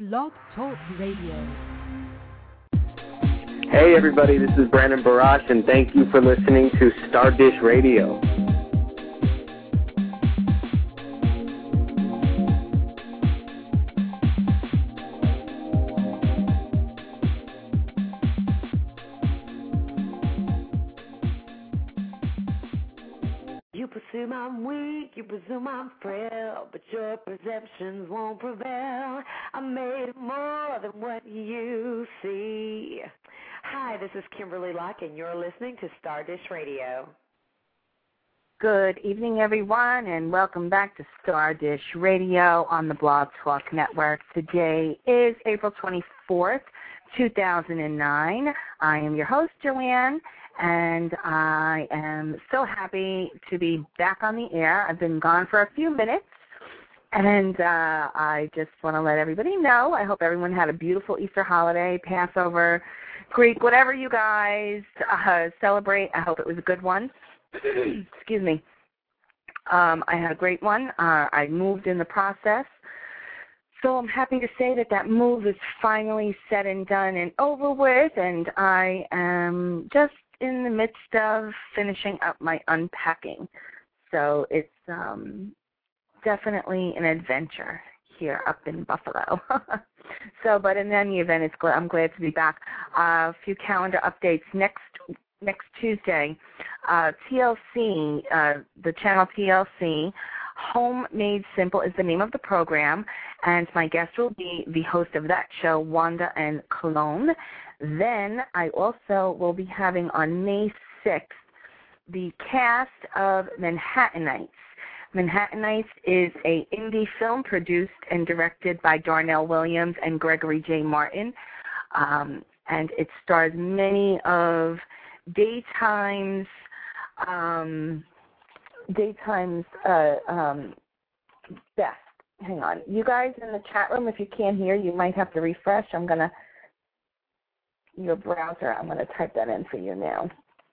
Blog Talk Radio. Hey everybody, this is Brandon Barash, and thank you for listening to Star Dish Radio. You presume I'm weak, you presume I'm frail, but your perceptions won't prevail. I'm made of more than what you see. Hi, this is Kimberly Locke, and you're listening to Star Dish Radio. Good evening, everyone, and welcome back to Star Dish Radio on the Blog Talk Network. Today is April 24th, 2009. I am your host, Joanne, and I am so happy to be back on the air. I've been gone for a few minutes, and I just want to let everybody know, I hope everyone had a beautiful Easter holiday, Passover, Greek, whatever you guys celebrate. I hope it was a good one. Excuse me. I had a great one. I moved in the process. So I'm happy to say that that move is finally said and done and over with, and I am just in the midst of finishing up my unpacking. So it's definitely an adventure here up in Buffalo. But in any event, I'm glad to be back. A few calendar updates. Next Tuesday, TLC, the channel TLC, Home Made Simple is the name of the program, and my guest will be the host of that show, Wanda and Cologne. Then I also will be having on May 6th the cast of Manhattanites. Manhattanites is an indie film produced and directed by Darnell Williams and Gregory J. Martin, and it stars many of Daytime's best. Hang on. You guys in the chat room, if you can't hear, you might have to refresh. Your browser, I'm going to type that in for you now.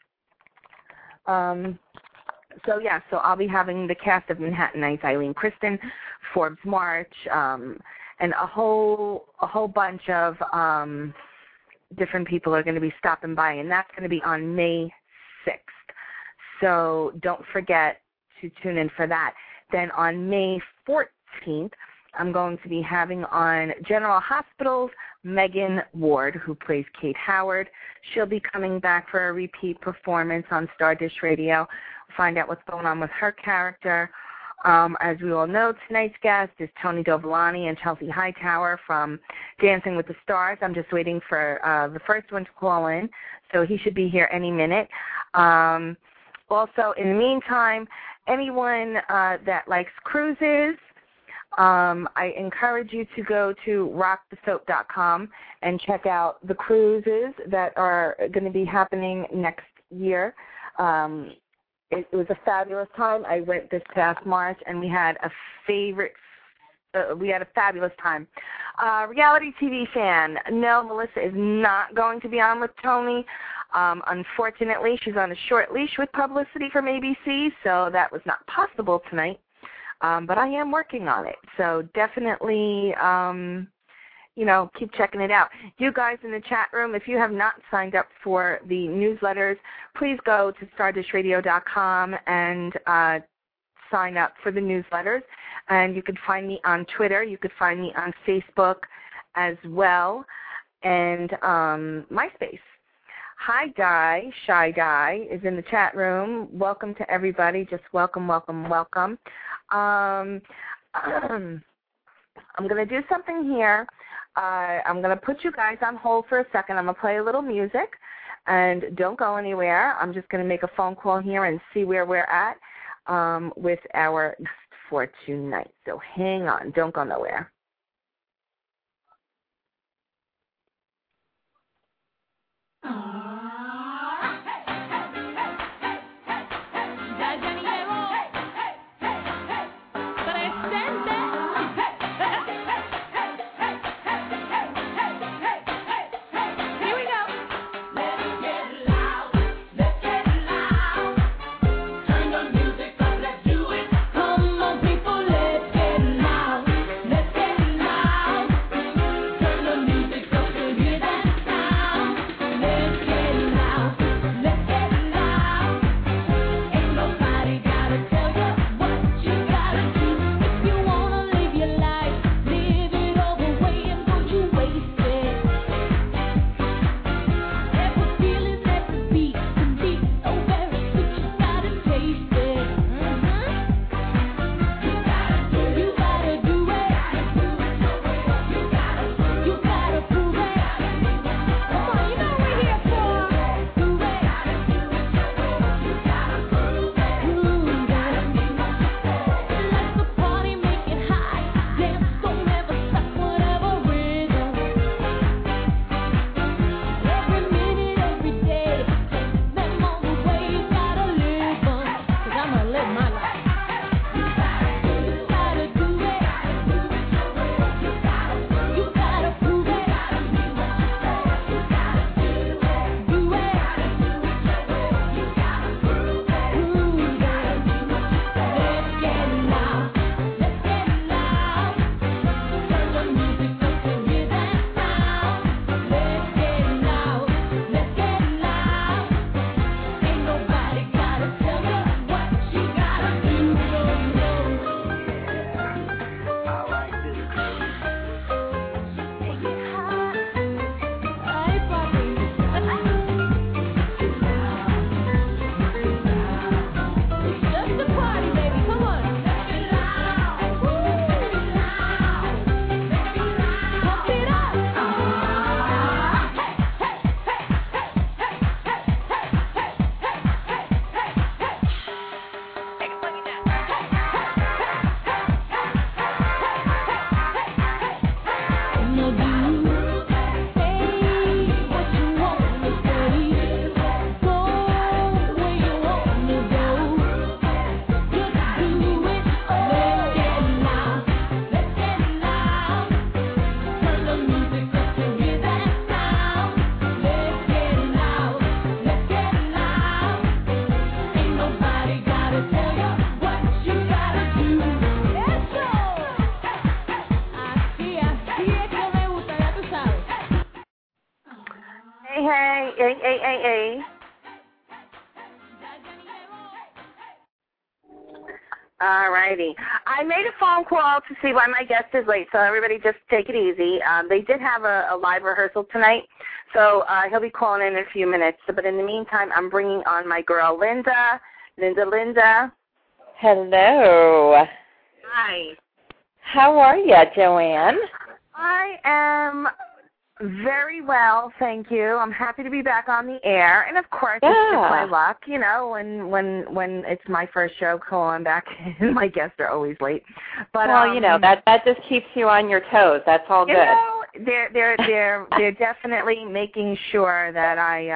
So I'll be having the cast of Manhattanites, Eileen Kristen, Forbes March, and a whole bunch of different people are going to be stopping by, and that's going to be on May 6th. So don't forget to tune in for that. Then on May 14th, I'm going to be having on General Hospital's Megan Ward, who plays Kate Howard. She'll be coming back for a repeat performance on Star Dish Radio. We'll find out what's going on with her character. As we all know, tonight's guest is Tony Dovolani and Chelsea Hightower from Dancing with the Stars. I'm just waiting for the first one to call in, so he should be here any minute. Also, in the meantime, anyone that likes cruises, I encourage you to go to rockthesoap.com and check out the cruises that are going to be happening next year. It was a fabulous time. I went this past March, and we had a fabulous time. Reality TV fan, no, Melissa is not going to be on with Tony. Unfortunately, she's on a short leash with publicity from ABC, so that was not possible tonight. But I am working on it, so definitely, keep checking it out. You guys in the chat room, if you have not signed up for the newsletters, please go to stardishradio.com and sign up for the newsletters. And you can find me on Twitter. You could find me on Facebook as well, and MySpace. Hi, Di. Shy Di is in the chat room. Welcome to everybody. Just welcome, welcome, welcome. I'm going to do something here. I'm going to put you guys on hold for a second. I'm going to play a little music, and don't go anywhere. I'm just going to make a phone call here and see where we're at with our guest for tonight. So hang on. Don't go nowhere. Let's get Hey. All righty. I made a phone call to see why my guest is late, so everybody just take it easy. They did have a live rehearsal tonight, so he'll be calling in a few minutes. But in the meantime, I'm bringing on my girl, Linda. Linda. Hello. Hi. How are you, Joanne? I am very well, thank you. I'm happy to be back on the air, and of course, it's just my luck, you know. When it's my first show, calling back, and my guests are always late. But well, you know that just keeps you on your toes. That's all good. You know, they're definitely making sure that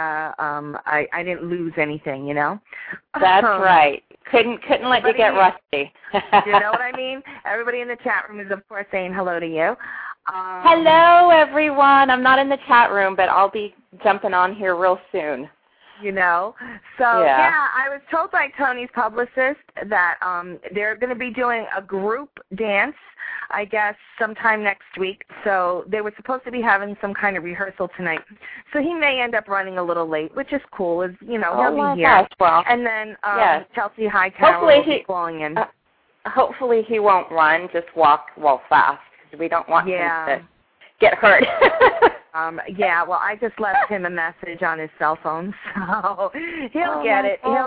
I didn't lose anything, you know. That's right. Couldn't let you get rusty. You know what I mean? Everybody in the chat room is, of course, saying hello to you. Hello, everyone. I'm not in the chat room, but I'll be jumping on here real soon. You know? So, yeah I was told by Tony's publicist that they're going to be doing a group dance, I guess, sometime next week. So they were supposed to be having some kind of rehearsal tonight. So he may end up running a little late, which is cool. You know, he'll be here. Gosh, well, and then Chelsea Hightower will be calling in. Hopefully he won't run, just walk fast. We don't want him to get hurt. Well, I just left him a message on his cell phone, so he'll get it. He'll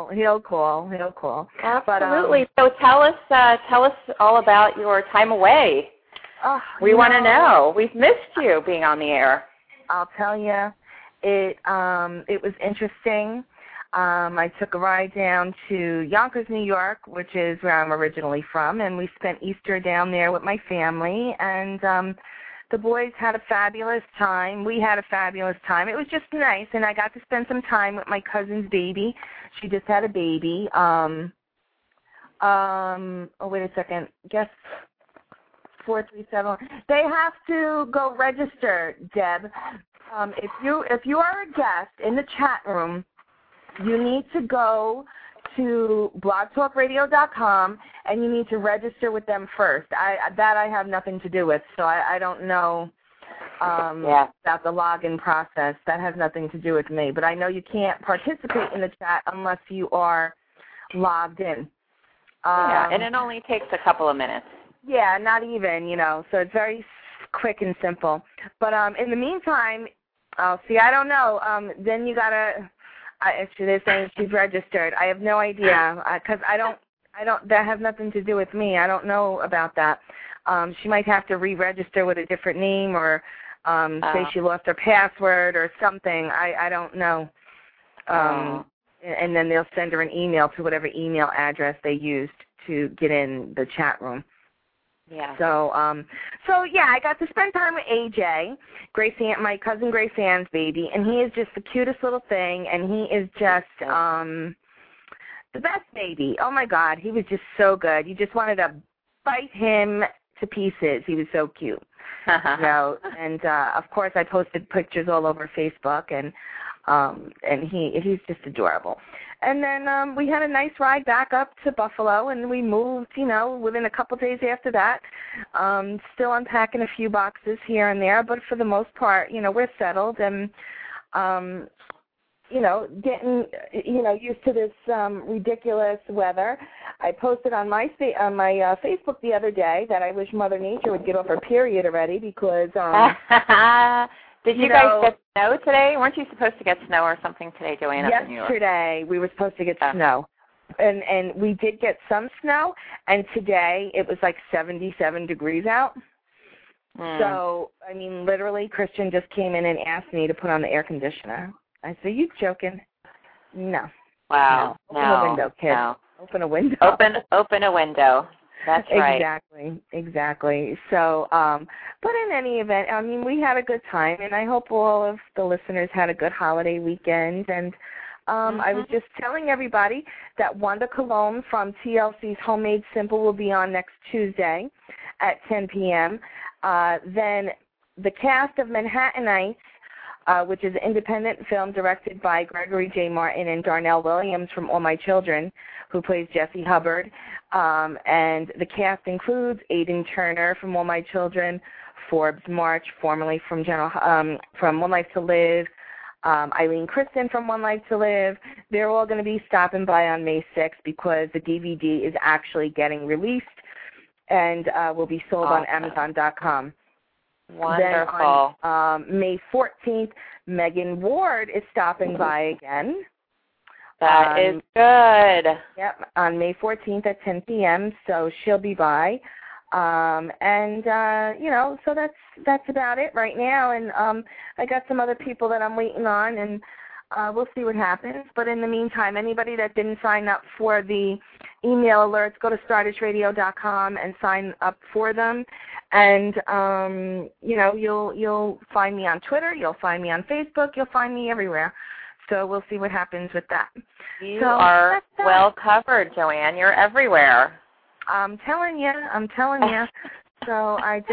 call. Absolutely. So tell us all about your time away. We want to know. We've missed you being on the air. I'll tell you, it was interesting. I took a ride down to Yonkers, New York, which is where I'm originally from, and we spent Easter down there with my family, and the boys had a fabulous time. We had a fabulous time. It was just nice, and I got to spend some time with my cousin's baby. She just had a baby. Wait a second. Guess 437. They have to go register, Deb. If you are a guest in the chat room, you need to go to blogtalkradio.com and you need to register with them first. I have nothing to do with, so I don't know about the login process. That has nothing to do with me. But I know you can't participate in the chat unless you are logged in. And it only takes a couple of minutes. Yeah, not even, you know, so it's very quick and simple. But in the meantime, I don't know. Then you got to... Actually, they're saying she's registered. I have no idea because that has nothing to do with me. I don't know about that. She might have to re-register with a different name or say she lost her password or something. I don't know. And then they'll send her an email to whatever email address they used to get in the chat room. Yeah. So I got to spend time with AJ, my cousin Grace Ann's baby, and he is just the cutest little thing, and he is just the best baby. Oh my God, he was just so good. You just wanted to bite him to pieces. He was so cute. You know, and of course I posted pictures all over Facebook, and he's just adorable. And then we had a nice ride back up to Buffalo, and we moved, you know, within a couple days after that. Still unpacking a few boxes here and there, but for the most part, you know, we're settled and, you know, getting, you know, used to this ridiculous weather. I posted on my Facebook the other day that I wish Mother Nature would get off her period already because Did you guys get snow today? Weren't you supposed to get snow or something today, Joanne? Yesterday we were supposed to get snow. And we did get some snow, and today it was like 77 degrees out. So, I mean, literally, Christian just came in and asked me to put on the air conditioner. I said, you joking? No. Wow. No. Open a window, kid. No. Open a window. Open a window. That's right. Exactly. So, but in any event, I mean, we had a good time, and I hope all of the listeners had a good holiday weekend. And I was just telling everybody that Wanda Colon from TLC's Homemade Simple will be on next Tuesday at 10 p.m. Then the cast of Manhattanites, which is an independent film directed by Gregory J. Martin and Darnell Williams from All My Children, who plays Jesse Hubbard. And the cast includes Aidan Turner from All My Children, Forbes March, formerly from One Life to Live, Eileen Kristen from One Life to Live. They're all going to be stopping by on May 6th because the DVD is actually getting released and will be sold on Amazon.com. Wonderful. Then on May 14th, Megan Ward is stopping by again. That is good. Yep, on May 14th at 10 p.m., so she'll be by. So that's about it right now. And I got some other people that I'm waiting on, and we'll see what happens. But in the meantime, anybody that didn't sign up for the email alerts, go to StardishRadio.com and sign up for them. And you'll find me on Twitter, you'll find me on Facebook, you'll find me everywhere. So we'll see what happens with that. You are well covered, Joanne. You're everywhere. I'm telling you. So I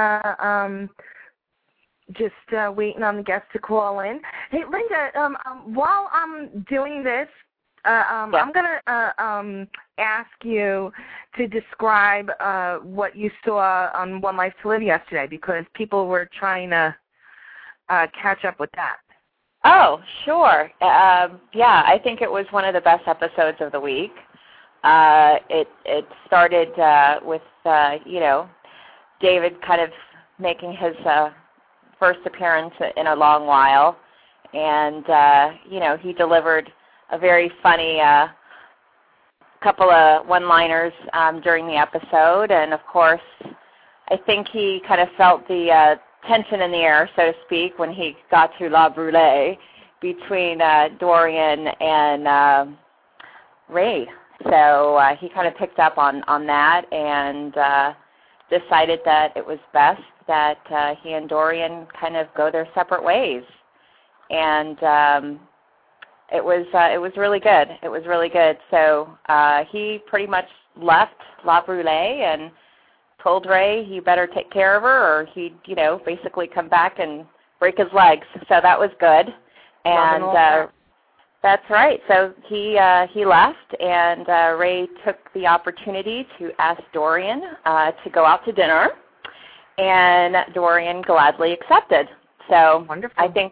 just waiting on the guests to call in. Hey, Linda, while I'm doing this, I'm going to ask you to describe what you saw on One Life to Live yesterday, because people were trying to catch up with that. Oh, sure. I think it was one of the best episodes of the week. It started with David kind of making his first appearance in a long while, and he delivered a very funny couple of one-liners during the episode, and of course I think he kind of felt the tension in the air, so to speak, when he got to La Brûlée between Dorian and Ray. So he kind of picked up on that and decided that it was best that he and Dorian kind of go their separate ways. And it was really good. It was really good. So he pretty much left La Brûlée and told Ray he better take care of her or he'd, basically come back and break his legs. So that was good. And that's right. So he left, and Ray took the opportunity to ask Dorian to go out to dinner, and Dorian gladly accepted. So wonderful. I think,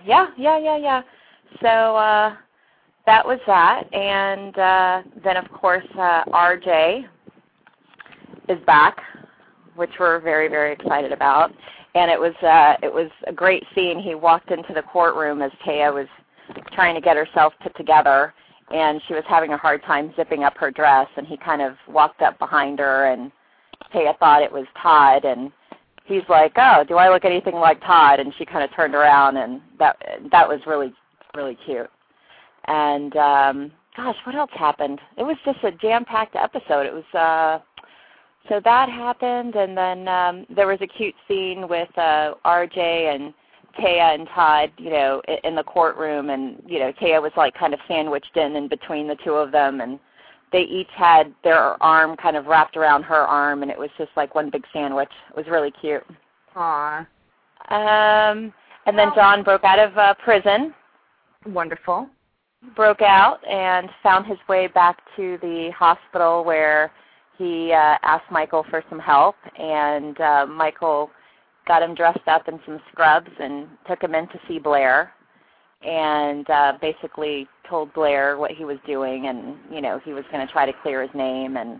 So that was that, and then of course RJ is back, which we're very, very excited about. And it was a great scene. He walked into the courtroom as Taya was trying to get herself put together, and she was having a hard time zipping up her dress, and he kind of walked up behind her, and Taya thought it was Todd, and he's like, "Oh, do I look anything like Todd?" And she kind of turned around, and that was really, really cute. And gosh, what else happened? It was just a jam-packed episode. It was so that happened, and then there was a cute scene with RJ and Taya and Todd, in the courtroom, and Taya was like kind of sandwiched in between the two of them, and they each had their arm kind of wrapped around her arm, and it was just like one big sandwich. It was really cute. Aww. And then John broke out of prison. Wonderful. Broke out and found his way back to the hospital where he asked Michael for some help, and Michael got him dressed up in some scrubs and took him in to see Blair, and basically told Blair what he was doing, and he was going to try to clear his name, and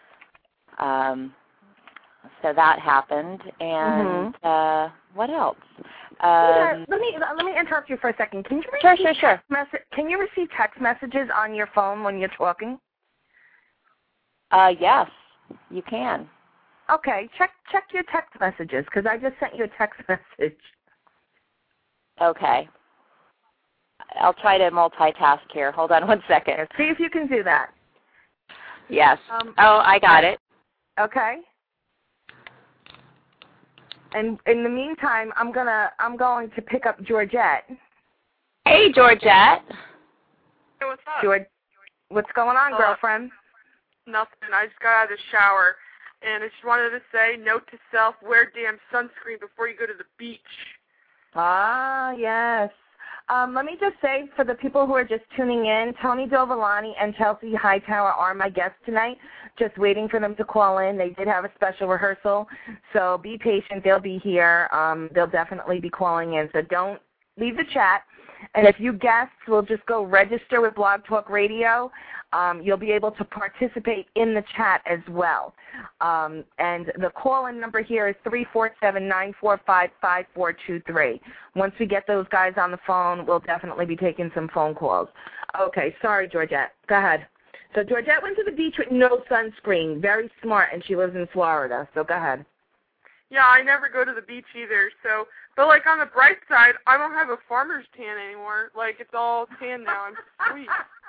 so that happened. And what else? Let me interrupt you for a second. Can you Sure. Can you receive text messages on your phone when you're talking? Yes, you can. Okay, check your text messages, because I just sent you a text message. Okay. I'll try to multitask here. Hold on one second. See if you can do that. Yes. I got it. Okay? And in the meantime, I'm going to pick up Georgette. Hey, Georgette. Hey, what's up? What's going on, girlfriend? Nothing. I just got out of the shower, and I just wanted to say, note to self, wear damn sunscreen before you go to the beach. Ah, yes. Let me just say, for the people who are just tuning in, Tony Dovolani and Chelsea Hightower are my guests tonight, just waiting for them to call in. They did have a special rehearsal, so be patient. They'll be here. They'll definitely be calling in, so don't leave the chat. And if you guests will just go register with Blog Talk Radio, you'll be able to participate in the chat as well. And the call-in number here is 347-945-5423. Once we get those guys on the phone, we'll definitely be taking some phone calls. Okay, sorry, Georgette. Go ahead. So Georgette went to the beach with no sunscreen. Very smart, and she lives in Florida, so go ahead. Yeah, I never go to the beach either, so... But, like, on the bright side, I don't have a farmer's tan anymore. Like, it's all tan now. I'm sweet.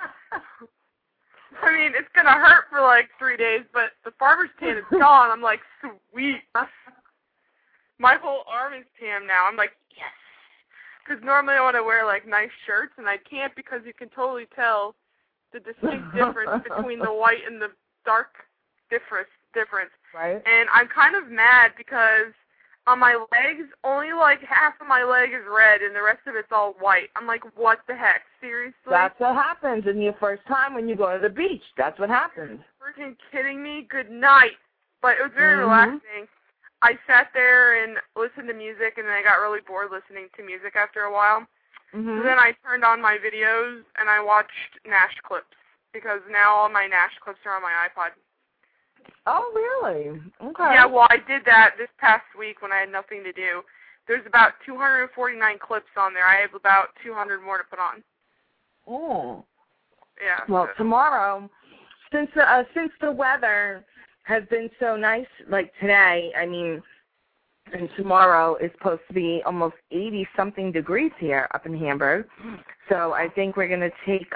I mean, it's going to hurt for, like, 3 days, but the farmer's tan is gone. I'm like, sweet. My whole arm is tan now. I'm like, yes. Because normally I want to wear, like, nice shirts, and I can't because you can totally tell the distinct difference between the white and the dark difference. Right. And I'm kind of mad because... on my legs, only like half of my leg is red and the rest of it's all white. I'm like, what the heck? Seriously? That's what happens in your first time when you go to the beach. That's what happens. Freaking kidding me? Good night. But it was very relaxing. I sat there and listened to music, and then I got really bored listening to music after a while. So then I turned on my videos and I watched Nash clips because now all my Nash clips are on my iPod. Oh, really? Okay. Yeah, well, I did that this past week when I had nothing to do. There's about 249 clips on there. I have about 200 more to put on. Oh. Yeah. Well, tomorrow, since the weather has been so nice, like today, I mean, and tomorrow is supposed to be almost 80-something degrees here up in Hamburg. So I think we're going to take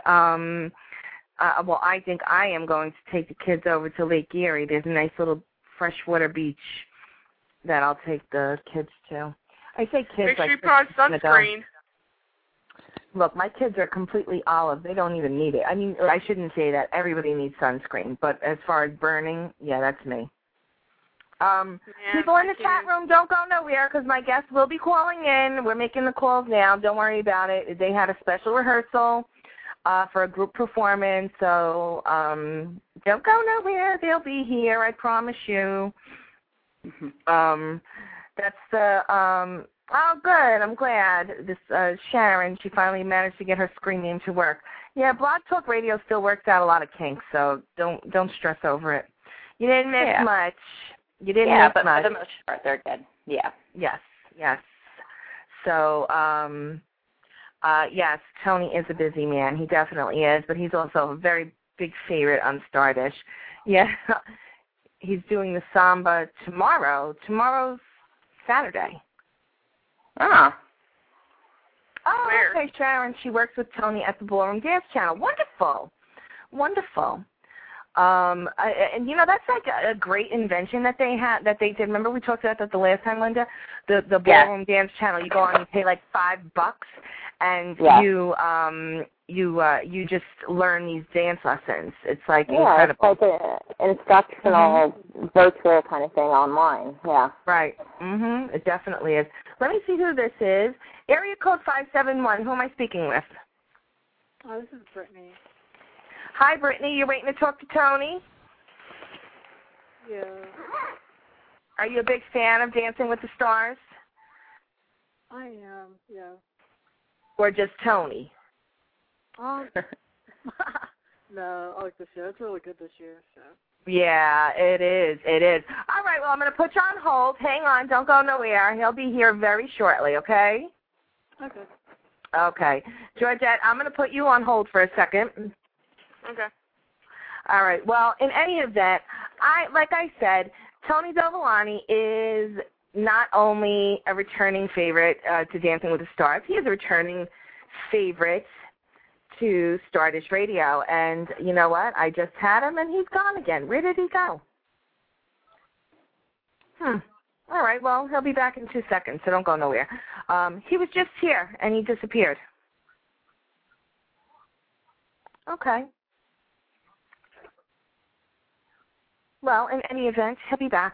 I think I am going to take the kids over to Lake Erie. There's a nice little freshwater beach that I'll take the kids to. I say kids make sure like you put on sunscreen. Look, my kids are completely olive. They don't even need it. I mean, I shouldn't say that. Everybody needs sunscreen. But as far as burning, yeah, that's me. People in the chat room, don't go nowhere because my guests will be calling in. We're making the calls now. Don't worry about it. They had a special rehearsal for a group performance, so don't go nowhere. They'll be here, I promise you. That's the, oh, good, I'm glad. This Sharon, she finally managed to get her screen name to work. Yeah, Blog Talk Radio still works out a lot of kinks, so don't stress over it. You didn't miss much. You didn't miss but much. for the most part, they're good. Yeah. Yes. So, yes, Tony is a busy man. He definitely is, but he's also a very big favorite on Stardish. Yeah, he's doing the samba tomorrow. Tomorrow's Saturday. Ah. Oh, Where? okay, Sharon. She works with Tony at the Ballroom Dance Channel. Wonderful. And you know, that's like a great invention that they did. Remember we talked about that the last time, Linda? The Ballroom Dance Channel. You go on and you pay like $5, and you just learn these dance lessons. It's like incredible. It's like an instructional virtual kind of thing online. Yeah. Right. It definitely is. Let me see who this is. Area code 571. Who am I speaking with? Oh, this is Brittany. Hi, Brittany. You're waiting to talk to Tony? Yeah. Are you a big fan of Dancing with the Stars? I am, yeah. Or just Tony? No, I like the show. It's really good this year, so. Yeah, it is. All right, well, I'm going to put you on hold. Hang on. Don't go nowhere. He'll be here very shortly, okay? Okay. Okay. Georgette, I'm going to put you on hold for a second. Okay. All right. Well, in any event, like I said, Tony Dovolani is not only a returning favorite to Dancing with the Stars, he is a returning favorite to Stardish Radio. And you know what? I just had him, and he's gone again. Where did he go? All right, well, he'll be back in 2 seconds, so don't go nowhere. He was just here, and he disappeared. Okay. Well, in any event, he'll be back.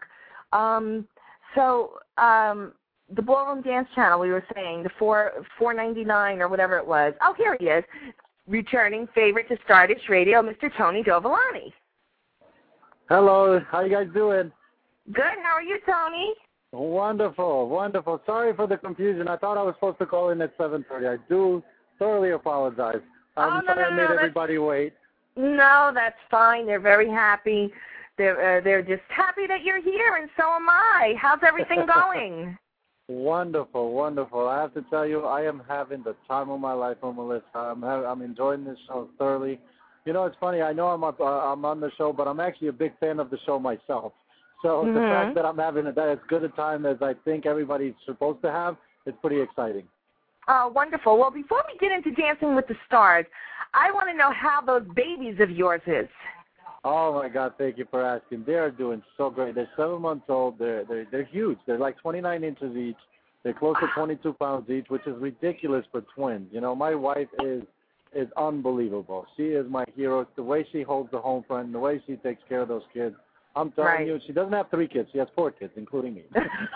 The Ballroom Dance Channel, we were saying, the $4.99 or whatever it was. Oh, here he is. Returning favorite to Stardust Radio, Mr. Tony Dovolani. Hello, how you guys doing? Good, how are you, Tony? Wonderful, wonderful. Sorry for the confusion. I thought I was supposed to call in at 7:30. I do thoroughly apologize. I'm sorry I made everybody wait. No, that's fine. They're very happy. They're just happy that you're here, and so am I. How's everything going? Wonderful, wonderful. I have to tell you, I am having the time of my life on Melissa. I'm enjoying this show thoroughly. You know, it's funny. I know I'm on the show, but I'm actually a big fan of the show myself. So the fact that I'm having as good a time as I think everybody's supposed to have, it's pretty exciting. Oh, wonderful. Well, before we get into Dancing with the Stars, I want to know how those babies of yours is. Oh, my God, thank you for asking. They are doing so great. They're 7 months old. They're huge. They're like 29 inches each. They're close to 22 pounds each, which is ridiculous for twins. You know, my wife is unbelievable. She is my hero. The way she holds the home front, the way she takes care of those kids. I'm telling you, she doesn't have 3 kids. She has 4 kids, including me.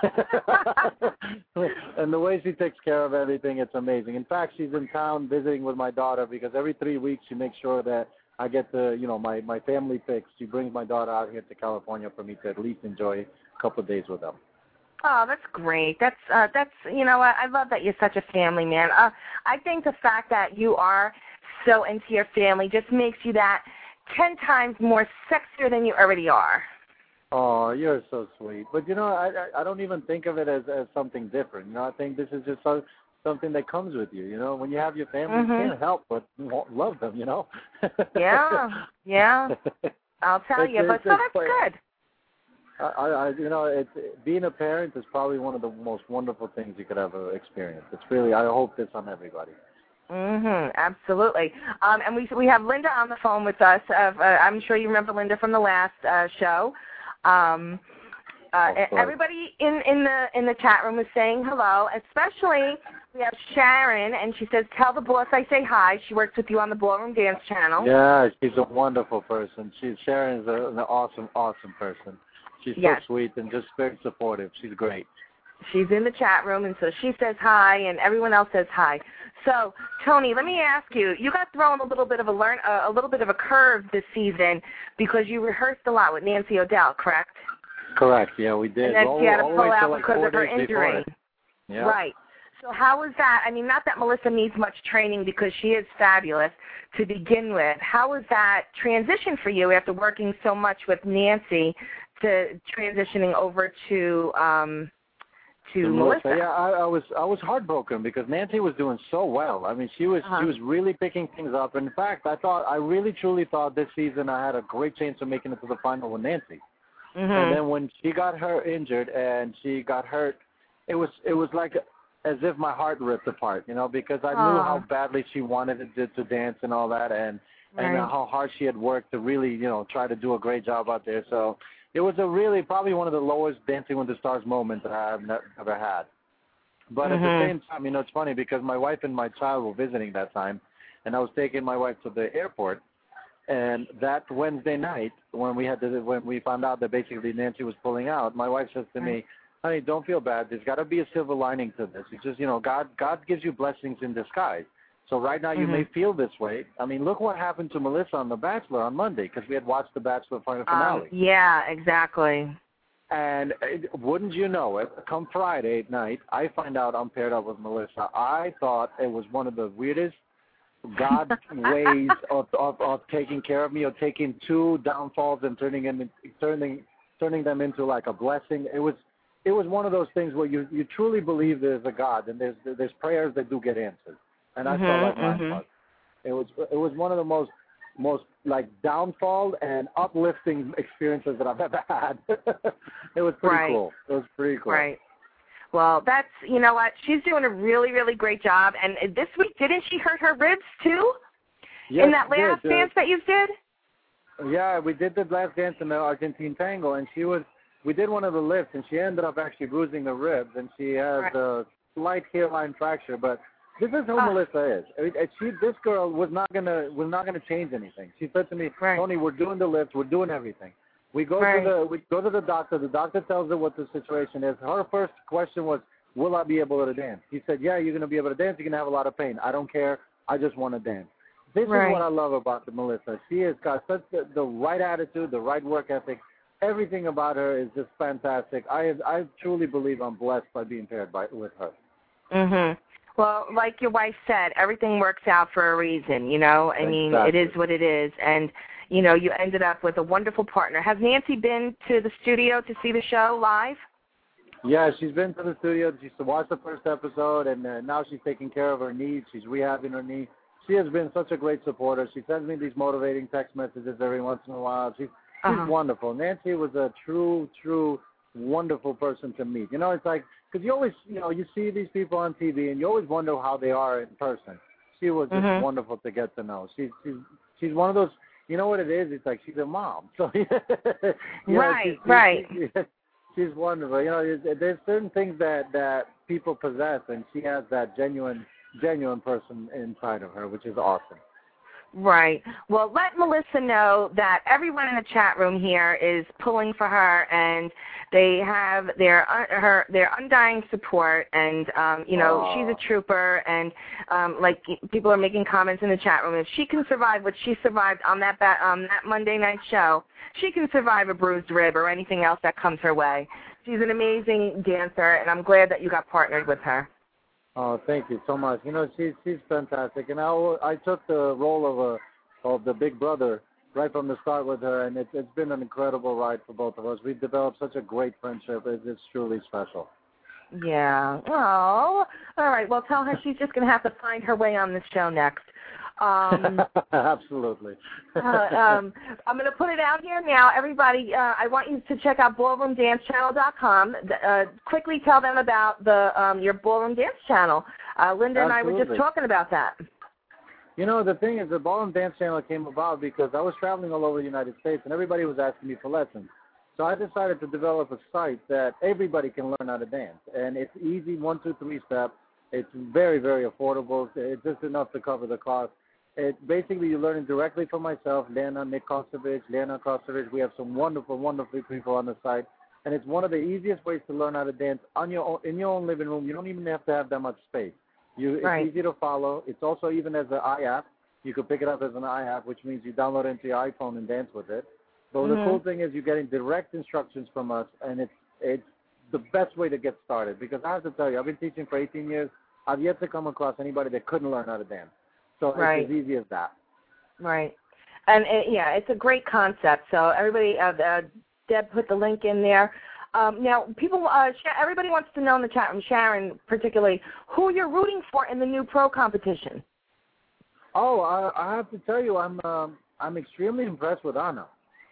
And the way she takes care of everything, it's amazing. In fact, she's in town visiting with my daughter because every 3 weeks she makes sure that I get the, my family picks. She brings my daughter out here to California for me to at least enjoy a couple of days with them. Oh, that's great. That's I love that you're such a family man. I think the fact that you are so into your family just makes you that 10 times more sexier than you already are. Oh, you're so sweet. But, I don't even think of it as something different. I think this is just something that comes with you. When you have your family, you can't help but love them, Yeah. I'll tell you, but so that's good. It's being a parent is probably one of the most wonderful things you could ever experience. It's really, I hope this on everybody. Absolutely. And we have Linda on the phone with us. I'm sure you remember Linda from the last show. Everybody in the chat room is saying hello. Especially we have Sharon, and she says, "Tell the boss I say hi." She works with you on the Ballroom Dance Channel. Yeah, she's a wonderful person. Sharon is an awesome person. She's so sweet and just very supportive. She's great. She's in the chat room, and so she says hi, and everyone else says hi. So, Tony, let me ask you: you got thrown a little bit of a curve this season because you rehearsed a lot with Nancy O'Dell, correct? Correct. Yeah, we did. And then she had to pull out because of her injury. Yeah. Right. So how was that? I mean, not that Melissa needs much training because she is fabulous to begin with. How was that transition for you after working so much with Nancy to transitioning over to Melissa? Yeah, I was heartbroken because Nancy was doing so well. I mean, she was really picking things up. In fact, I really truly thought this season I had a great chance of making it to the final with Nancy. And then when she got her injured and she got hurt, it was like as if my heart ripped apart, because I knew how badly she wanted to dance and all that, and how hard she had worked to really, try to do a great job out there. So it was probably one of the lowest Dancing with the Stars moments that I've ever had. But at the same time, it's funny because my wife and my child were visiting that time, and I was taking my wife to the airport. And that Wednesday night, when we found out that basically Nancy was pulling out, my wife says to me, "Honey, don't feel bad. There's got to be a silver lining to this. It's just, God gives you blessings in disguise. So right now you may feel this way. I mean, look what happened to Melissa on The Bachelor on Monday because we had watched The Bachelor final finale. Yeah, exactly. And wouldn't you know it, come Friday night, I find out I'm paired up with Melissa. I thought it was one of the weirdest God ways of taking care of me, of taking 2 downfalls and turning them into like a blessing. It was one of those things where you truly believe there's a God and there's prayers that do get answered. And I felt like mine was. It was one of the most like downfall and uplifting experiences that I've ever had. It was pretty cool. It was pretty cool. Right. Well, that's, you know what, she's doing a really, really great job. And this week, didn't she hurt her ribs, too? Yes, in that last dance that you did? Yeah, we did the last dance in the Argentine tango, and she was we did one of the lifts, and she ended up actually bruising her ribs, and she has a slight hairline fracture. But this is who Melissa is. This girl was not gonna change anything. She said to me, Tony, we're doing the lift, we're doing everything. We go to the doctor. The doctor tells her what the situation is. Her first question was, will I be able to dance? He said, yeah, you're going to be able to dance. You're going to have a lot of pain. I don't care. I just want to dance. This is what I love about Melissa. She has got such the right attitude, the right work ethic. Everything about her is just fantastic. I truly believe I'm blessed by being paired with her. Mhm. Well, like your wife said, everything works out for a reason, you know? I mean, it is what it is. And, you know, you ended up with a wonderful partner. Has Nancy been to the studio to see the show live? Yeah, she's been to the studio. She watched the first episode, and now she's taking care of her knee. She's rehabbing her knee. She has been such a great supporter. She sends me these motivating text messages every once in a while. She's wonderful. Nancy was a true, wonderful person to meet. You know, it's like, because you always, you know, you see these people on TV, and you always wonder how they are in person. She was just wonderful to get to know. She's one of those, you know what it is? It's like she's a mom. So she's wonderful. You know, there's certain things that people possess, and she has that genuine person inside of her, which is awesome. Right. Well, let Melissa know that everyone in the chat room here is pulling for her, and they have their undying support. And you know, she's a trooper, and like people are making comments in the chat room. If she can survive what she survived on that Monday night show, she can survive a bruised rib or anything else that comes her way. She's an amazing dancer, and I'm glad that you got partnered with her. Oh, thank you so much. You know, she's fantastic, and I took the role of the big brother right from the start with her, and it's been an incredible ride for both of us. We've developed such a great friendship. It's truly special. Yeah. Oh, all right. Well, tell her she's just going to have to find her way on this show next. Absolutely. I'm going to put it out here now. Everybody, I want you to check out ballroomdancechannel.com. Quickly tell them about your ballroom dance channel. Linda and I were just talking about that. You know, the thing is, the ballroom dance channel came about because I was traveling all over the United States, and everybody was asking me for lessons. So I decided to develop a site that everybody can learn how to dance, and it's easy, 1, 2, 3 step. It's very, very affordable. It's just enough to cover the cost. Basically, you're learning directly from myself, Leana Kostovich. We have some wonderful people on the site, and it's one of the easiest ways to learn how to dance in your own living room. You don't even have to have that much space. It's easy to follow. It's also even as an iApp. You could pick it up as an iApp, which means you download it into your iPhone and dance with it. But the cool thing is you're getting direct instructions from us, and it's the best way to get started. Because I have to tell you, I've been teaching for 18 years. I've yet to come across anybody that couldn't learn how to dance. So it's as easy as that. Right. And, it's a great concept. So everybody, Deb put the link in there. Now, everybody wants to know in the chat room, Sharon particularly, who you're rooting for in the new pro competition. Oh, I have to tell you, I'm extremely impressed with Anna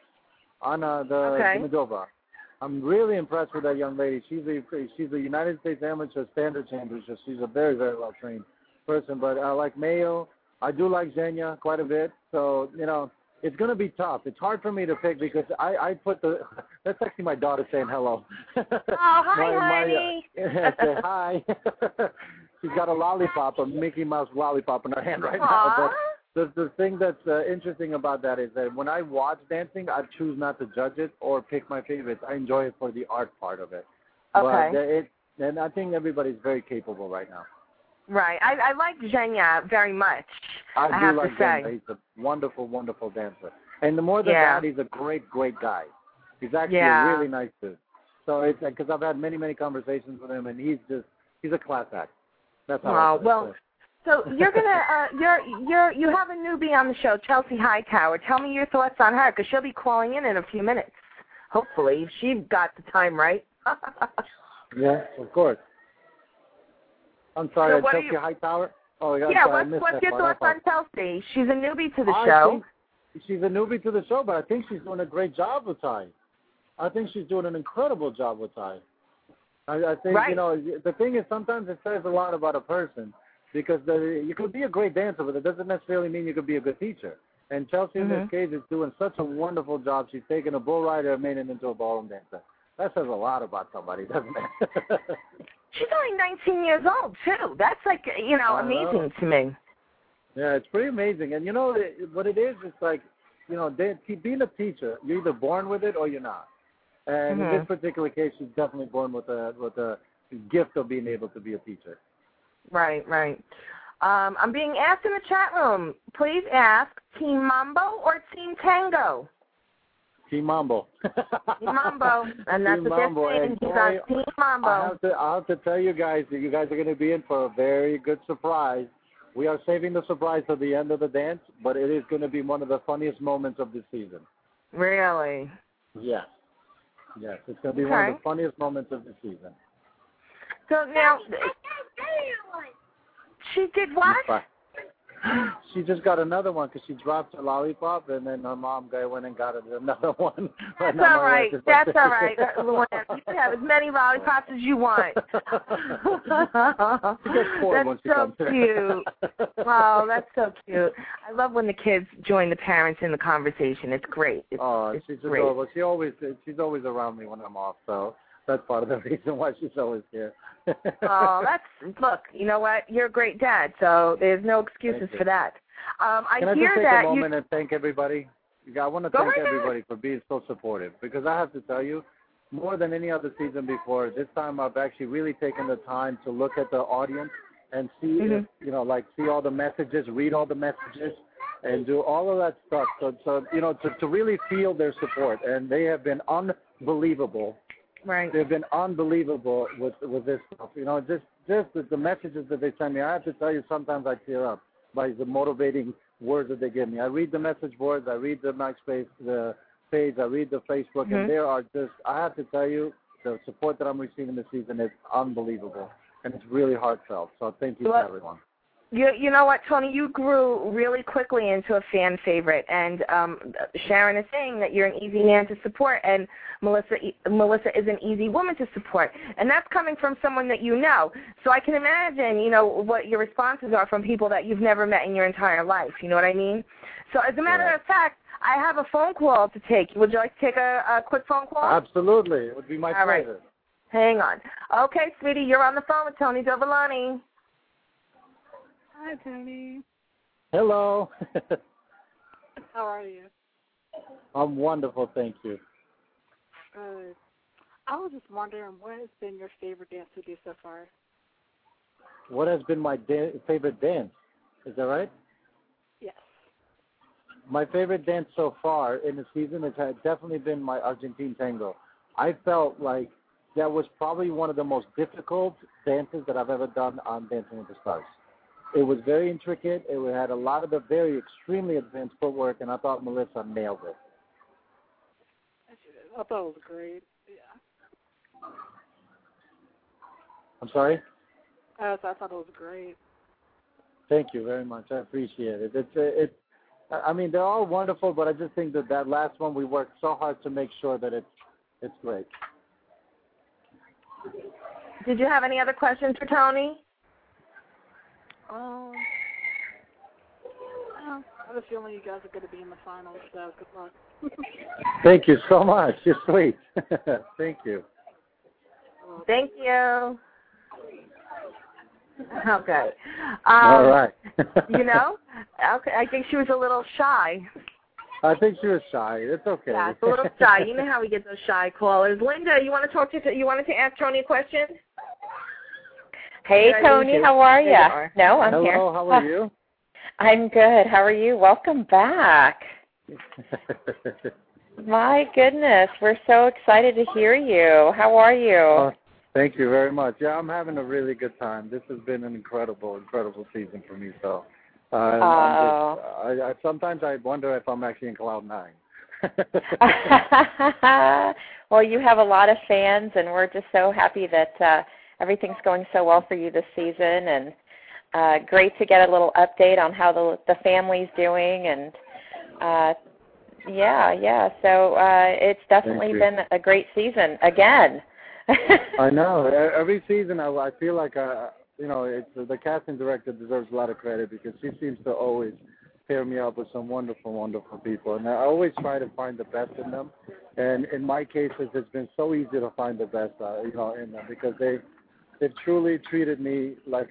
Demidova. I'm really impressed with that young lady. She's a United States Amateur Standard Championship. She's a very, very well trained person. But I like Mayo. I do like Zhenya quite a bit. So, you know, it's going to be tough. It's hard for me to pick because I put that's actually my daughter saying hello. Oh, hi, honey. Hi. She's got a lollipop, a Mickey Mouse lollipop in her hand right now. But the thing that's interesting about that is that when I watch dancing, I choose not to judge it or pick my favorites. I enjoy it for the art part of it. Okay. But and I think everybody's very capable right now. Right. I like Zhenya very much, I have like to say. Zhenya. He's a wonderful, wonderful dancer. And the more than that, he's a great, great guy. He's actually a really nice dude. So it's because I've had many, many conversations with him, and he's a class act. That's how I So you're gonna you have a newbie on the show, Chelsea Hightower. Tell me your thoughts on her, because she'll be calling in a few minutes. Hopefully, if she got the time right. Yeah, of course. I'm sorry, Chelsea Hightower? Oh, what's your thoughts on Chelsea? She's a newbie to the show. She's a newbie to the show, but I think she's doing a great job with Ty. I think she's doing an incredible job with Ty. I think, you know, the thing is sometimes it says a lot about a person because you could be a great dancer, but it doesn't necessarily mean you could be a good teacher. And Chelsea, in this case, is doing such a wonderful job. She's taken a bull rider and made it into a ballroom dancer. That says a lot about somebody, doesn't it? She's only 19 years old, too. That's like, amazing to me. Yeah, it's pretty amazing. And what it is, it's like, being a teacher, you're either born with it or you're not. And in this particular case, she's definitely born with a gift of being able to be a teacher. Right. I'm being asked in the chat room, please ask Team Mambo or Team Tango? Team Mambo. Team Mambo. And that's Team what they're Mambo. saying. He's on Team Mambo. I have to tell you guys that you guys are going to be in for a very good surprise. We are saving the surprise to the end of the dance, but it is going to be one of the funniest moments of this season. Really? Yes, it's going to be one of the funniest moments of the season. So now, she did what? She just got another one because she dropped her lollipop, and then her mom went and got another one. That's all right. That's all right, Luann. You can have as many lollipops as you want. That's so cute. Wow, that's so cute. I love when the kids join the parents in the conversation. It's great. She's adorable. She's always around me when I'm off, so that's part of the reason why she's always here. Look, you know what? You're a great dad, so there's no excuses for that. Can I just take a moment and thank everybody? I want to thank everybody for being so supportive, because I have to tell you, more than any other season before, this time I've actually really taken the time to look at the audience and see, see all the messages, read all the messages, and do all of that stuff. So to really feel their support, and they have been unbelievable. Right. They've been unbelievable with this stuff. Just the messages that they send me. I have to tell you, sometimes I tear up by the motivating words that they give me. I read the message boards, I read the MySpace, the page, I read the Facebook, and there are I have to tell you, the support that I'm receiving this season is unbelievable, and it's really heartfelt. So thank you to everyone. You know what, Tony? You grew really quickly into a fan favorite, and Sharon is saying that you're an easy man to support, and Melissa is an easy woman to support, and that's coming from someone that you know. So I can imagine, what your responses are from people that you've never met in your entire life. You know what I mean? So as a matter of fact, I have a phone call to take. Would you like to take a quick phone call? Absolutely. It would be my pleasure. Right. Hang on. Okay, sweetie, you're on the phone with Tony Dovolani. Hi, Tony. Hello. How are you? I'm wonderful, thank you. I was just wondering, what has been your favorite dance to do so far? What has been my favorite dance? Is that right? Yes. My favorite dance so far in the season has definitely been my Argentine tango. I felt like that was probably one of the most difficult dances that I've ever done on Dancing with the Stars. It was very intricate. It had a lot of the very extremely advanced footwork, and I thought Melissa nailed it. I thought it was great. Yeah. I'm sorry? I thought it was great. Thank you very much. I appreciate it. I mean, they're all wonderful, but I just think that last one we worked so hard to make sure that it's great. Did you have any other questions for Tony? I have a feeling you guys are going to be in the finals, so good luck. Thank you so much. You're sweet. Thank you. Thank you. Okay. All right. Okay. I think she was a little shy. I think she was shy. It's okay. Yeah, it's a little shy. You know how we get those shy callers. Linda, you want to you wanted to ask Tony a question? Hey, Tony, how are you? No, I'm here. Hello, how are you? I'm good. How are you? Welcome back. My goodness, we're so excited to hear you. How are you? Thank you very much. Yeah, I'm having a really good time. This has been an incredible season for me. So, sometimes I wonder if I'm actually in Cloud 9. Well, you have a lot of fans, and we're just so happy that everything's going so well for you this season, and great to get a little update on how the family's doing, and so it's definitely been a great season again. I know. Every season I feel like, it's the casting director deserves a lot of credit, because she seems to always pair me up with some wonderful, wonderful people. And I always try to find the best in them. And in my cases, it's been so easy to find the best, in them because they've truly treated me like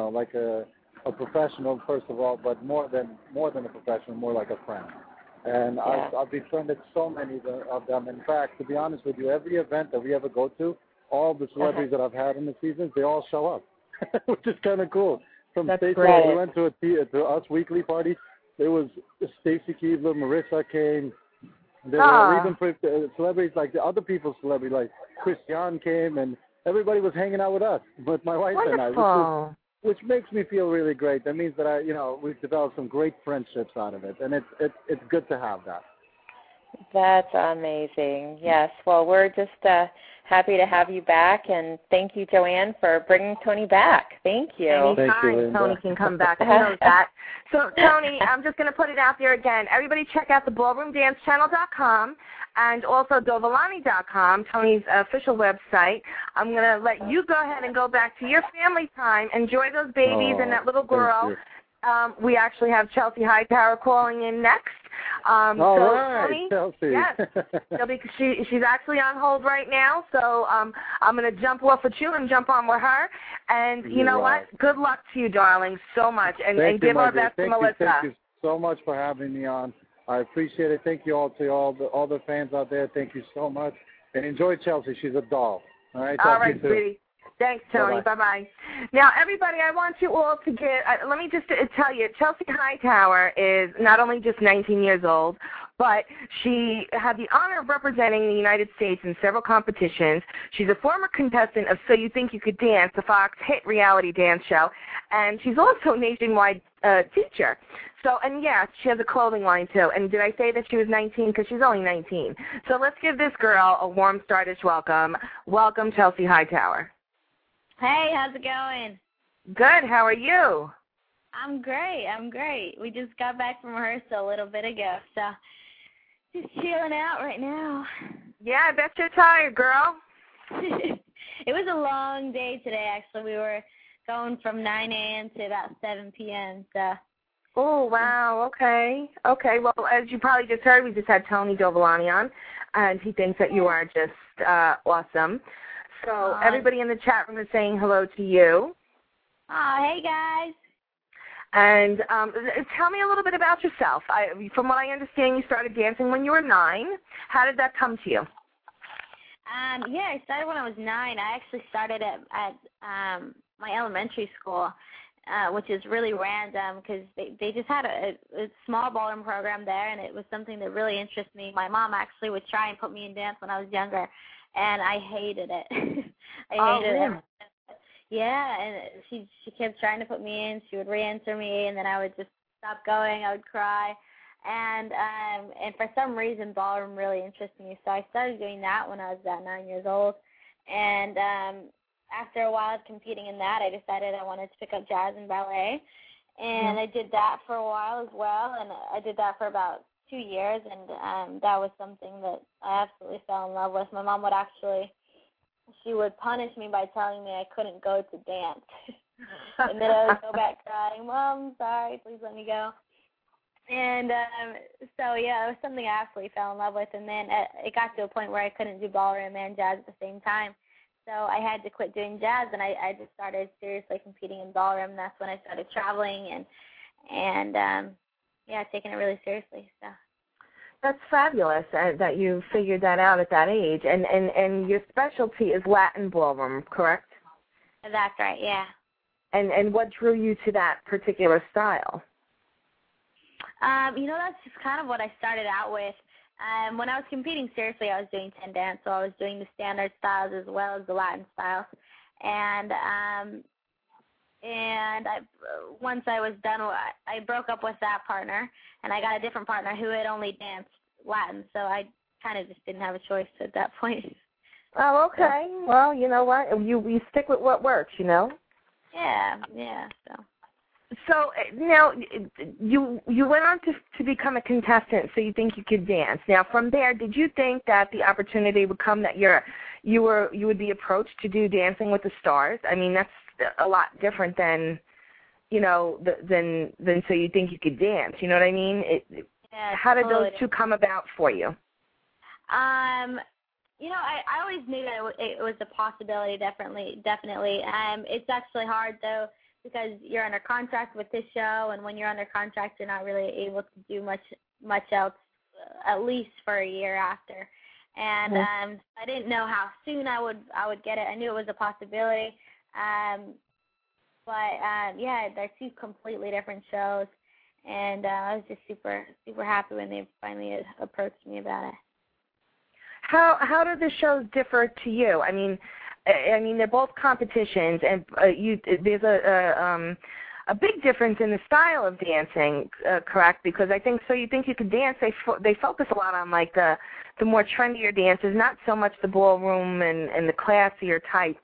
a professional, first of all, but more than a professional, more like a friend. And Yeah. I've befriended so many of them. In fact, to be honest with you, every event that we ever go to, all the celebrities that I've had in the seasons, they all show up, which is kind of cool. From Stacey, we went to to Us Weekly party. There was Stacy Keibler, Marissa came. There were even celebrities like the other people's celebrities, like Christian came, and everybody was hanging out with us, with my wife and I, which makes me feel really great. That means that we've developed some great friendships out of it, and it's good to have that. That's amazing. Yes. Well, we're just happy to have you back, and thank you, Joanne, for bringing Tony back. Thank you. Anytime Tony can come back. He knows that. So, Tony, I'm just going to put it out there again. Everybody check out the ballroomdancechannel.com and also Dovolani.com, Tony's official website. I'm going to let you go ahead and go back to your family time. Enjoy those babies and that little girl. We actually have Chelsea Hightower calling in next. All right, Tony, Chelsea. Yes, she's actually on hold right now, so I'm going to jump off with you and jump on with her. And you know what? Good luck to you, darling, so much. And give our best to Melissa. Thank you so much for having me on. I appreciate it. Thank you all to all the fans out there. Thank you so much. And enjoy Chelsea. She's a doll. All right, all right, sweetie. Thanks, Tony. Bye-bye. Now, everybody, I want you all to get, let me just tell you, Chelsea Hightower is not only just 19 years old, but she had the honor of representing the United States in several competitions. She's a former contestant of So You Think You Could Dance, the Fox hit reality dance show, and she's also a nationwide teacher. So, and yes, she has a clothing line, too. And did I say that she was 19? Because she's only 19. So let's give this girl a warm Stardust welcome. Welcome, Chelsea Hightower. Hey, how's it going? Good. How are you? I'm great. We just got back from rehearsal a little bit ago, so just chilling out right now. Yeah, I bet you're tired, girl. It was a long day today, actually. We were going from 9 a.m. to about 7 p.m., so. Oh, wow. Okay. Well, as you probably just heard, we just had Tony Dovolani on, and he thinks that you are just awesome. So everybody in the chat room is saying hello to you. Oh, hey, guys. And tell me a little bit about yourself. From what I understand, you started dancing when you were 9. How did that come to you? Yeah, I started when I was 9. I actually started at my elementary school, which is really random because they just had a small ballroom program there, and it was something that really interested me. My mom actually would try and put me in dance when I was younger, and I hated it. I hated it. Yeah, and she kept trying to put me in. She would re-enter me, and then I would just stop going. I would cry. And for some reason, ballroom really interested me. So I started doing that when I was about 9 years old. And after a while of competing in that, I decided I wanted to pick up jazz and ballet. And I did that for a while as well. And I did that for about 2 years. And that was something that I absolutely fell in love with. My mom would she would punish me by telling me I couldn't go to dance. And then I would go back crying, Mom, sorry, please let me go. And so, yeah, it was something I absolutely fell in love with. And then it got to a point where I couldn't do ballroom and jazz at the same time. So I had to quit doing jazz, and I just started seriously competing in ballroom. That's when I started traveling and taking it really seriously. So. That's fabulous that you figured that out at that age. And your specialty is Latin ballroom, correct? That's right, yeah. And what drew you to that particular style? That's just kind of what I started out with. When I was competing seriously, I was doing 10 dance, so I was doing the standard styles as well as the Latin styles. And once I was done, I broke up with that partner, and I got a different partner who had only danced Latin, so I kind of just didn't have a choice at that point. Oh, okay. So. Well, you know what? You stick with what works, you know? Yeah, So now you went on to become a contestant, So You Think You Could Dance. Now, from there, did you think that the opportunity would come that you would be approached to do Dancing with the Stars? I mean, that's a lot different than, than so you think you could dance. You know what I mean? How did those two come about for you? I always knew that it was a possibility, definitely. It's actually hard, though, because you're under contract with this show, and when you're under contract, you're not really able to do much else, at least for a year after. And I didn't know how soon I would get it. I knew it was a possibility. They're two completely different shows, and I was just super, super happy when they finally approached me about it. How do the shows differ to you? I mean, they're both competitions, and there's a big difference in the style of dancing, correct? Because I think so. You think you can dance? They focus a lot on like the more trendier dances, not so much the ballroom and the classier types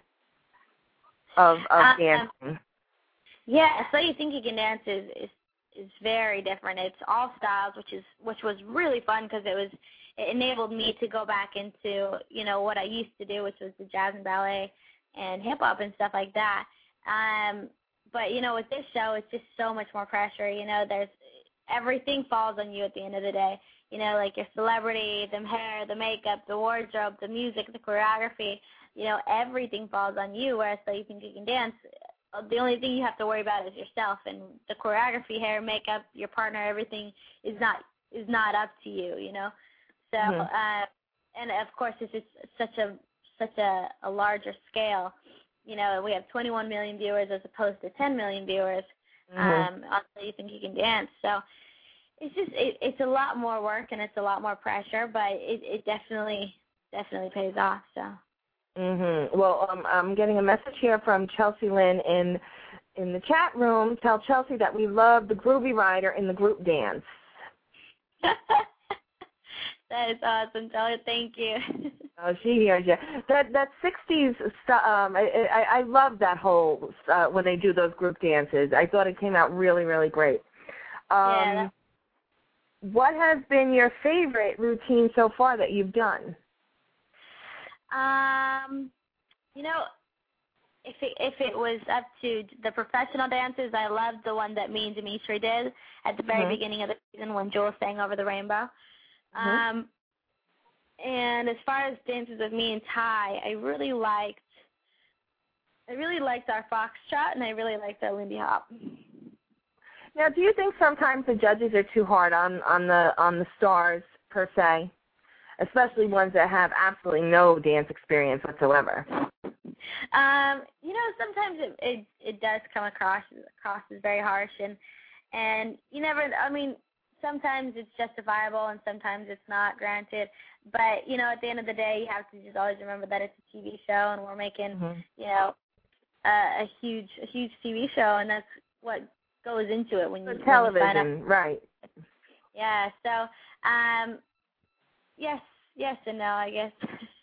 of dancing. Yeah, So You Think You Can Dance is very different. It's all styles, which was really fun because it enabled me to go back into what I used to do, which was the jazz and ballet and hip hop and stuff like that. But with this show, it's just so much more pressure. There's everything falls on you at the end of the day. Like your celebrity, the hair, the makeup, the wardrobe, the music, the choreography. Everything falls on you. Whereas So You Think You Can Dance, the only thing you have to worry about is yourself, and the choreography, hair, makeup, your partner, everything is not up to you. So and of course it's just such a larger scale. We have 21 million viewers as opposed to 10 million viewers on So You Think You Can Dance. So it's a lot more work and it's a lot more pressure, but it definitely pays off. So. Well, I'm getting a message here from Chelsea Lynn in the chat room. Tell Chelsea that we love the Groovy Rider in the group dance. That is awesome, Talia. Thank you. Oh, she hears you. That 60s stuff. I love that whole when they do those group dances. I thought it came out really, really great. What has been your favorite routine so far that you've done? If it was up to the professional dancers, I loved the one that me and Dimitri did at the very beginning of the season when Jules sang Over the Rainbow. And as far as dances with me and Ty, I really liked our foxtrot, and I really liked our Lindy Hop. Now, do you think sometimes the judges are too hard on the stars per se, especially ones that have absolutely no dance experience whatsoever? Sometimes it does come across as very harsh, and you never. I mean, sometimes it's justifiable and sometimes it's not. Granted, but at the end of the day, you have to just always remember that it's a TV show, and we're making a huge TV show, and that's what goes into it when you television, sign up. Right? Yeah. So, yes and no, I guess.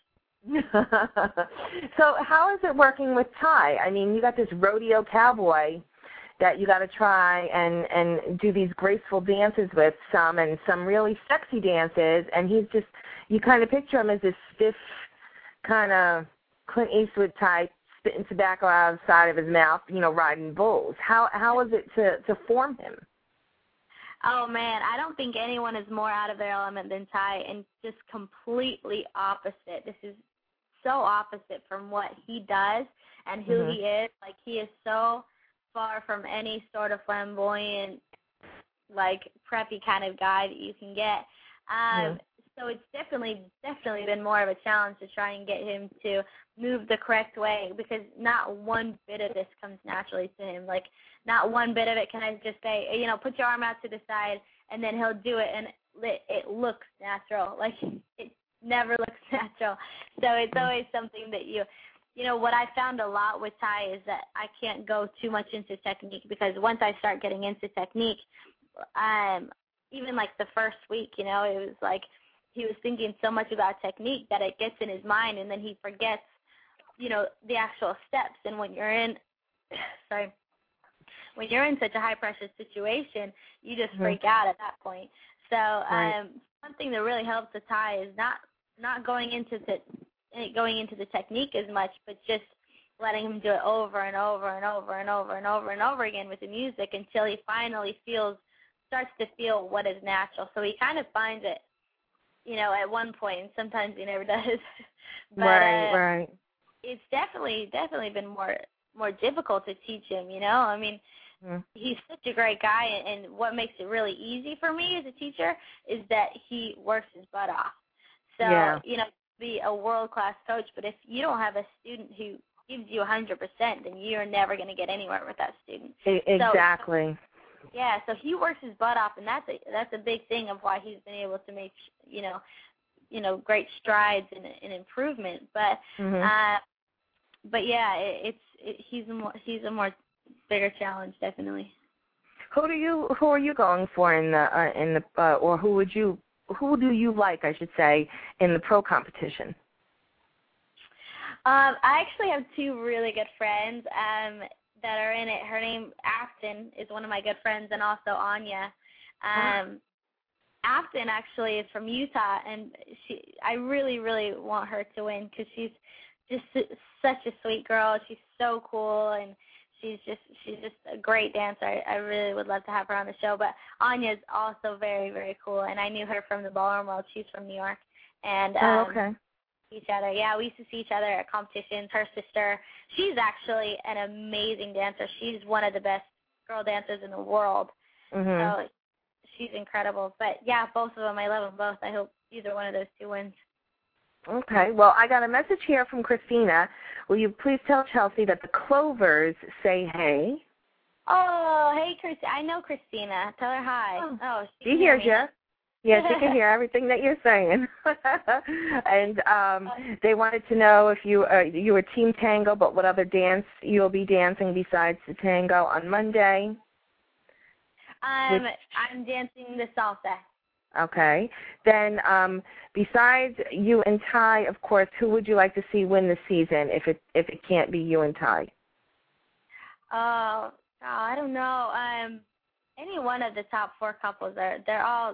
So how is it working with Ty? I mean, you got this rodeo cowboy that you got to try and do these graceful dances with, some really sexy dances, and he's just, you kind of picture him as this stiff kind of Clint Eastwood type, spitting tobacco out of the side of his mouth, riding bulls. How is it to form him? Oh, man, I don't think anyone is more out of their element than Ty, and just completely opposite. This is so opposite from what he does and who he is. Like, he is so far from any sort of flamboyant, like, preppy kind of guy that you can get. So it's definitely been more of a challenge to try and get him to move the correct way, because not one bit of this comes naturally to him. Like, not one bit of it can I just say, put your arm out to the side, and then he'll do it, and it looks natural. Like, it never looks natural. So it's always something that what I found a lot with Ty is that I can't go too much into technique, because once I start getting into technique, even like the first week, it was like he was thinking so much about technique that it gets in his mind, and then he forgets, the actual steps. And when you're in, when you're in such a high pressure situation, you just freak out at that point. So one thing that really helps with Ty is not going into the technique as much, but just letting him do it over and over and over and over and over and over again with the music until he finally starts to feel what is natural. So he kind of finds it, at one point, and sometimes he never does. But, right. It's definitely been more difficult to teach him, I mean, he's such a great guy, and what makes it really easy for me as a teacher is that he works his butt off. So, be a world-class coach, but if you don't have a student who gives you 100%, then you're never going to get anywhere with that student. Exactly. So he works his butt off, and that's a big thing of why he's been able to make, great strides in improvement. But he's a more bigger challenge, definitely. Who are you going for or who do you like, I should say, in the pro competition? I actually have two really good friends that are in it. Her name, Afton, is one of my good friends, and also Anya. Afton actually is from Utah, and I really, really want her to win because she's just such a sweet girl. She's so cool, and she's just a great dancer. I really would love to have her on the show. But Anya is also very, very cool, and I knew her from the ballroom world. She's from New York, and okay. Each other. Yeah, we used to see each other at competitions. Her sister, she's actually an amazing dancer. She's one of the best girl dancers in the world. So she's incredible. But yeah, both of them, I love them both. I hope either one of those two wins. Okay. Well, I got a message here from Christina. Will you please tell Chelsea that the Clovers say hey? Oh, hey, Christina. I know Christina. Tell her hi. Oh, she hears you. Yeah, she can hear everything that you're saying. And they wanted to know if you were Team Tango, but what other dance you'll be dancing besides the tango on Monday? I'm dancing the salsa. Okay. Then besides you and Ty, of course, who would you like to see win the season if it can't be you and Ty? Oh, I don't know. Any one of the top four couples they're all.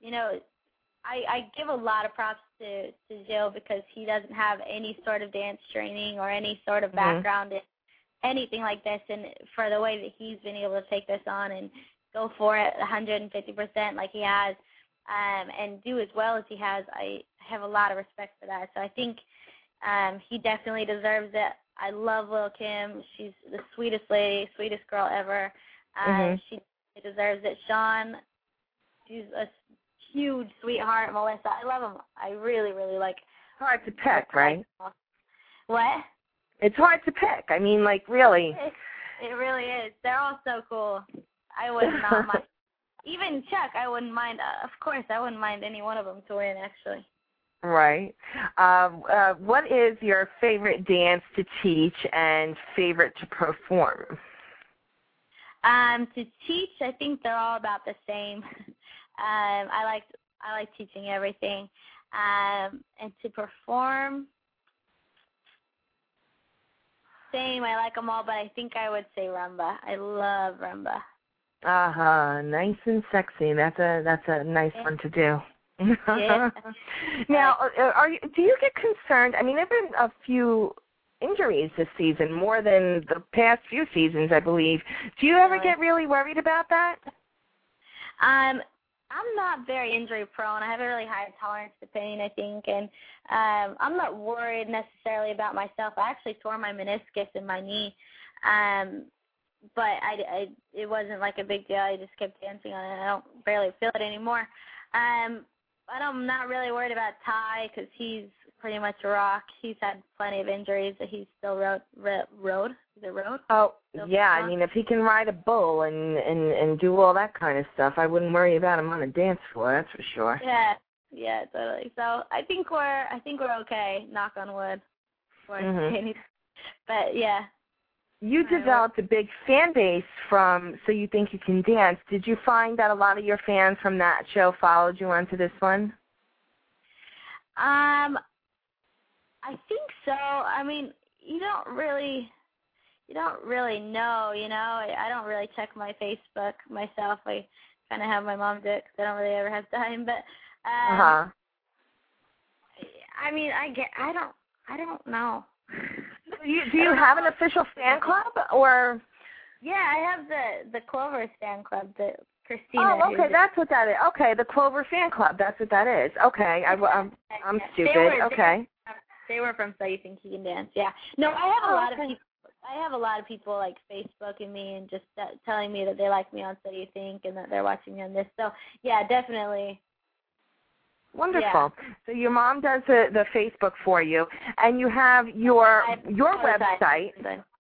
I give a lot of props to Jill because he doesn't have any sort of dance training or any sort of background in anything like this, and for the way that he's been able to take this on and go for it 150% like he has, and do as well as he has, I have a lot of respect for that. So I think he definitely deserves it. I love Lil Kim. She's the sweetest lady, sweetest girl ever. She deserves it. Sean, she's a huge sweetheart. Melissa, I love him. I really, really like. Hard to pick, right? What? It's hard to pick. I mean, like, really. It really is. They're all so cool. I would not mind. Even Chuck, I wouldn't mind. Of course, I wouldn't mind any one of them to win, actually. Right. What is your favorite dance to teach and favorite to perform? To teach, I think they're all about the same. I like teaching everything. And to perform, same. I like them all, but I think I would say rumba. I love rumba. Nice and sexy. That's a nice one to do. Yeah. Now, do you get concerned? I mean, there've been a few injuries this season, more than the past few seasons, I believe. Do you ever get really worried about that? I'm not very injury prone. I have a really high tolerance to pain, I think, and I'm not worried necessarily about myself. I actually tore my meniscus in my knee, but it wasn't like a big deal. I just kept dancing on it. I don't barely feel it anymore. But I'm not really worried about Ty because he's pretty much a rock. He's had plenty of injuries that he's still rode. Is it road? Oh, yeah. I mean, if he can ride a bull and do all that kind of stuff, I wouldn't worry about him on a dance floor. That's for sure. Yeah, totally. So I think we're okay. Knock on wood. But yeah. You developed a big fan base from So You Think You Can Dance. Did you find that a lot of your fans from that show followed you onto this one? I think so. I mean, you don't really know, I don't really check my Facebook myself. I kind of have my mom do it because I don't really ever have time. But I mean, I don't know. Do you have an official fan club or? Yeah, I have the Clover fan club, the Christina. Oh, okay, that's what that is. Okay, the Clover fan club. That's what that is. Okay, I'm stupid. Okay. They were from So You Think You Can Dance. Yeah. No, I have a lot of people. I have a lot of people like Facebooking me and just telling me that they like me on So You Think and that they're watching me on this. So yeah, definitely. Wonderful. Yeah. So your mom does the Facebook for you, and you have your website.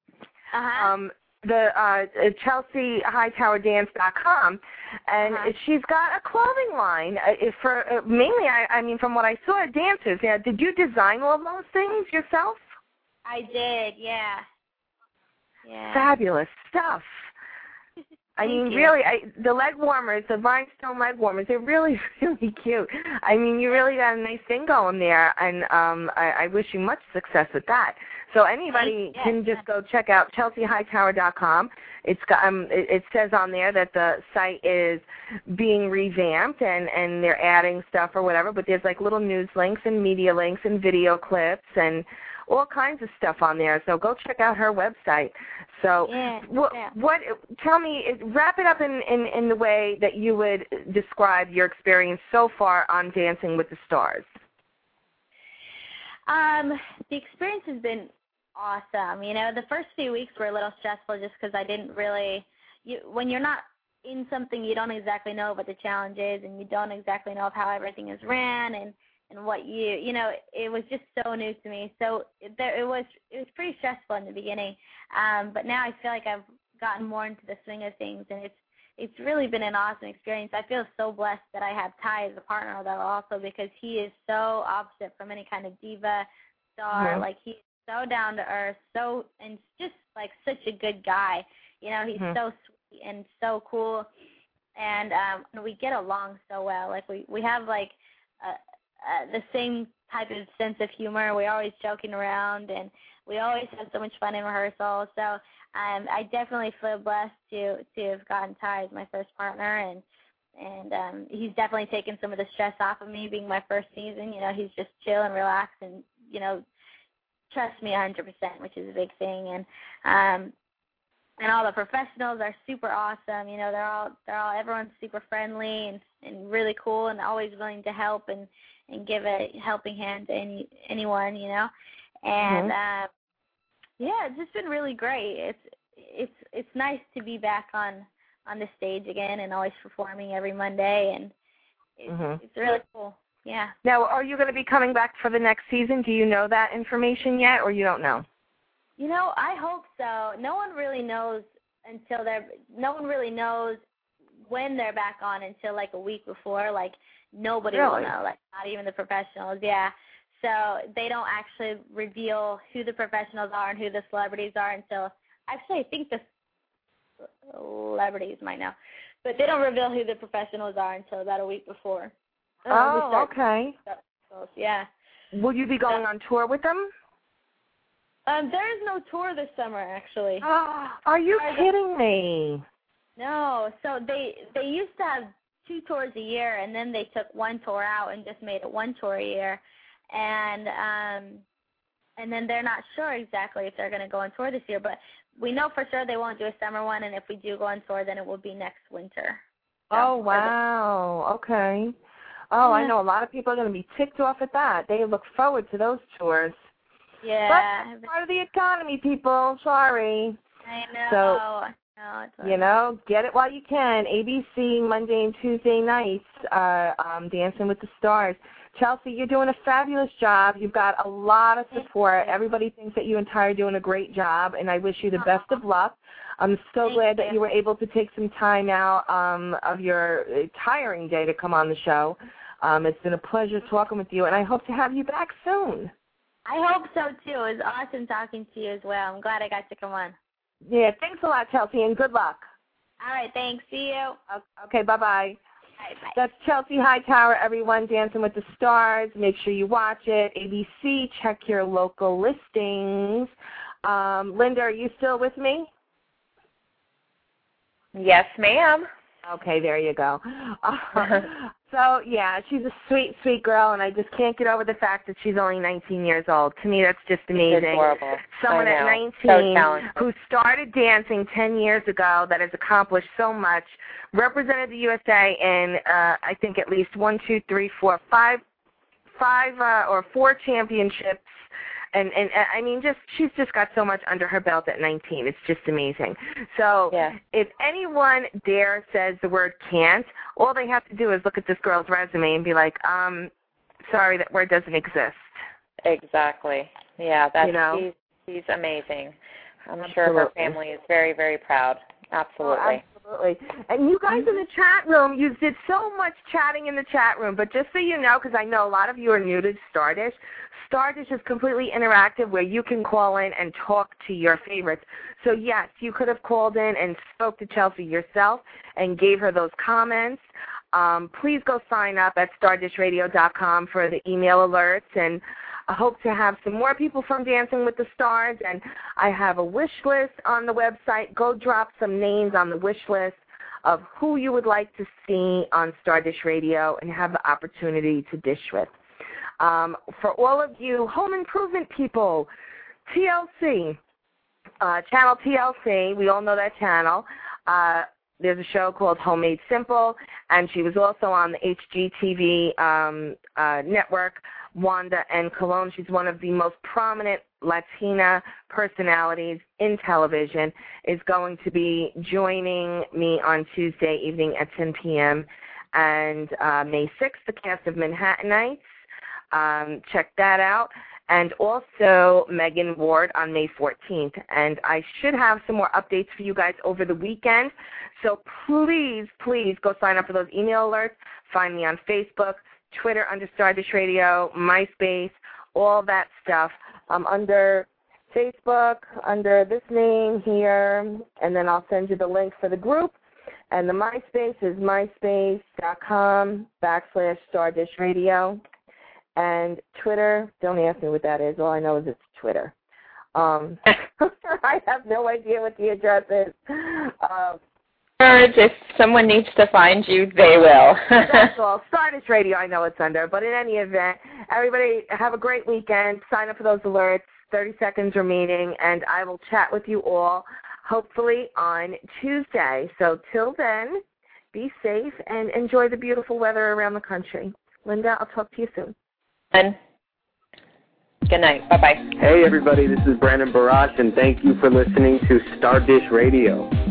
The ChelseaHightowerDance.com, and she's got a clothing line for mainly. I mean, from what I saw, dancers. Yeah. Did you design all those things yourself? I did. Yeah. Yeah. Fabulous stuff. I mean, really, the leg warmers, the rhinestone leg warmers, they're really, really cute. I mean, you really got a nice thing going there, and I wish you much success with that. So anybody can just go check out ChelseaHightower.com. It's got, it says on there that the site is being revamped, and they're adding stuff or whatever, but there's like little news links and media links and video clips and all kinds of stuff on there. So go check out her website. So what tell me, wrap it up in the way that you would describe your experience so far on Dancing with the Stars. The experience has been awesome. You know, the first few weeks were a little stressful just because I didn't really, when you're not in something, you don't exactly know what the challenge is, and you don't exactly know how everything is ran, and what you know, it was just so new to me. So it was pretty stressful in the beginning, but now I feel like I've gotten more into the swing of things, and it's really been an awesome experience. I feel so blessed that I have Ty as a partner though also, because he is so opposite from any kind of diva star. Like, he's so down to earth, and just like such a good guy. You know, he's so sweet and so cool, and we get along so well. Like we have like the same type of sense of humor. We're always joking around, and we always have so much fun in rehearsal. So I definitely feel blessed to have gotten Ty as my first partner, and he's definitely taken some of the stress off of me being my first season. You know, he's just chill and relaxed, and you know, trust me 100%, which is a big thing. And all the professionals are super awesome. You know, they're all everyone's super friendly and really cool, and always willing to help and give a helping hand to anyone, you know. And yeah, it's just been really great. It's nice to be back on the stage again and always performing every Monday, and it's really cool. Yeah. Now, are you going to be coming back for the next season? Do you know that information yet, or you don't know? You know, I hope so. No one really knows no one really knows when they're back on until like a week before. Like, nobody will know, like not even the professionals. Yeah. So they don't actually reveal who the professionals are and who the celebrities are until, actually I think the celebrities might know, but they don't reveal who the professionals are until about a week before. Okay. Yeah. Will you be going on tour with them? There is no tour this summer, actually. Are you kidding me? No. So they used to have 2 tours a year, and then they took 1 tour out and just made it 1 tour a year. And then they're not sure exactly if they're going to go on tour this year, but we know for sure they won't do a summer one, and if we do go on tour, then it will be next winter. So, oh, wow. Okay. Oh, I know a lot of people are going to be ticked off at that. They look forward to those tours. Yeah. But it's part of the economy, people. Sorry. I know. So, you know, get it while you can. ABC, Monday and Tuesday nights, Dancing with the Stars. Chelsea, you're doing a fabulous job. You've got a lot of support. Everybody thinks that you and Ty are doing a great job, and I wish you the best of luck. I'm so glad that you were able to take some time out of your tiring day to come on the show. It's been a pleasure talking with you, and I hope to have you back soon. I hope so, too. It was awesome talking to you as well. I'm glad I got to come on. Yeah, thanks a lot, Chelsea, and good luck. All right, thanks. See you. Okay, bye-bye. Bye. That's Chelsea Hightower, everyone, Dancing with the Stars. Make sure you watch it. ABC, check your local listings. Linda, are you still with me? Yes, ma'am. Okay, there you go. So, yeah, she's a sweet, sweet girl, and I just can't get over the fact that she's only 19 years old. To me, that's just amazing. It's adorable. Someone at 19 who started dancing 10 years ago that has accomplished so much, represented the USA in, I think, at least 4 championships. And I mean, she's just got so much under her belt at 19. It's just amazing. So if anyone dare says the word can't, all they have to do is look at this girl's resume and be like, sorry, that word doesn't exist. Exactly. Yeah, she's amazing. I'm sure her family is very, very proud. Absolutely. Oh, absolutely. And you guys in the chat room, you did so much chatting in the chat room, but just so you know, because I know a lot of you are new to Stardish, Stardish is completely interactive where you can call in and talk to your favorites. So, yes, you could have called in and spoke to Chelsea yourself and gave her those comments. Please go sign up at stardishradio.com for the email alerts, and I hope to have some more people from Dancing with the Stars, and I have a wish list on the website. Go drop some names on the wish list of who you would like to see on Stardish Radio and have the opportunity to dish with. For all of you home improvement people, TLC, channel TLC, we all know that channel. There's a show called Homemade Simple, and she was also on the HGTV network, Wanda and Colon. She's one of the most prominent Latina personalities in television, is going to be joining me on Tuesday evening at 10 p.m. And May 6th, the cast of Manhattanites. Check that out. And also Megan Ward on May 14th. And I should have some more updates for you guys over the weekend. So please, please go sign up for those email alerts. Find me on Facebook, Twitter under Stardish Radio, MySpace, all that stuff. I'm under Facebook, under this name here, and then I'll send you the link for the group. And the MySpace is myspace.com/Stardish Radio. And Twitter, don't ask me what that is. All I know is it's Twitter. I have no idea what the address is. If someone needs to find you, they will. That's all. Stardish Radio, I know it's under. But in any event, everybody have a great weekend. Sign up for those alerts. 30 seconds remaining, and I will chat with you all hopefully on Tuesday. So till then, be safe and enjoy the beautiful weather around the country. Linda, I'll talk to you soon. Good night. Bye-bye. Hey, everybody. This is Brandon Barash, and thank you for listening to Stardish Radio.